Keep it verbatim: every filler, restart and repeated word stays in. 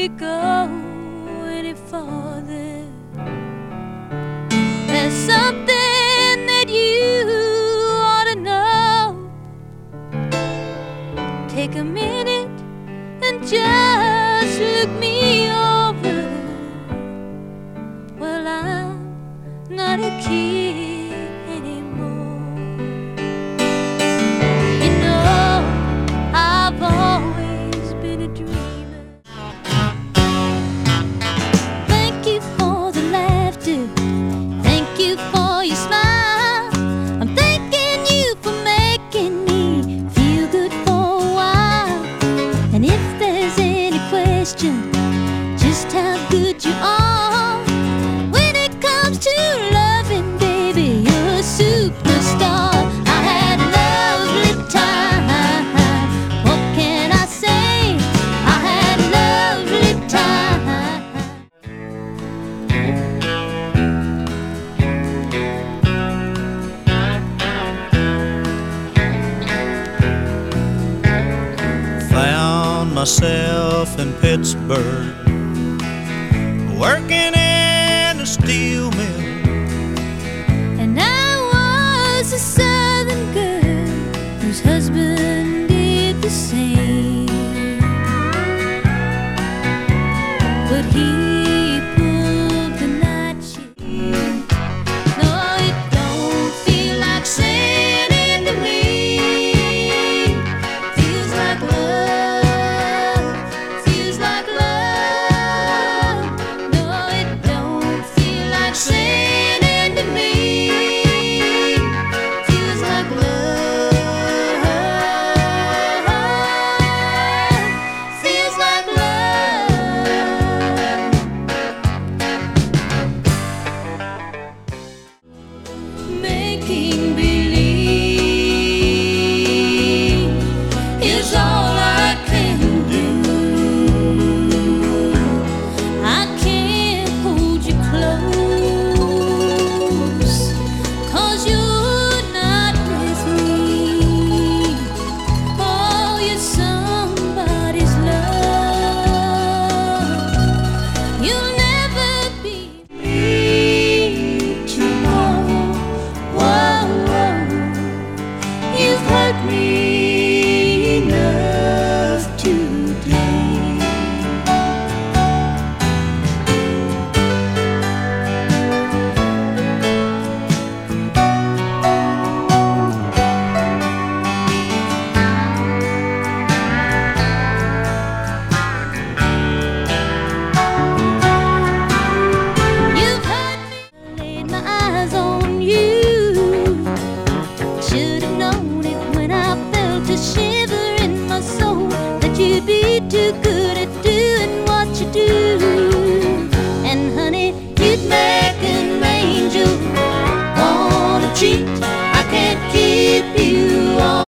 you go any farther. There's something that you ought to know. Take a minute and just look me over. Well, I'm not a kid anymore. You know, I've always been a dreamer. Thank you for the laughter. Thank you for your smile. I'm thanking you for making me feel good for a while. And if there's any question just how good you are, when it comes to loving, baby, you're a superstar. I had a lovely time. What can I say? I had a lovely time. Found myself in Pittsburgh, working in a steel